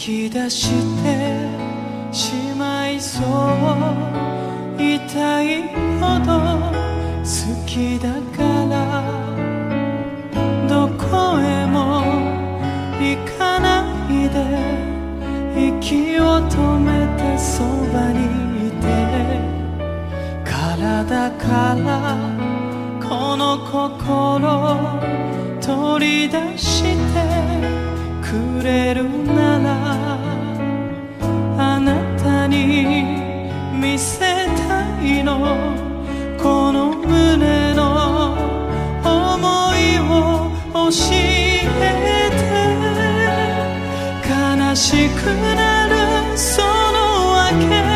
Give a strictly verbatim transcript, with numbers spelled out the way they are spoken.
き出してしまいそう、痛いほど好きだからどこへも行かないで、息を止めてそばにいて、体からこの心取り出してくれるなら、あなたに見せたいの、この胸の想いを教えて。悲しくなるその訳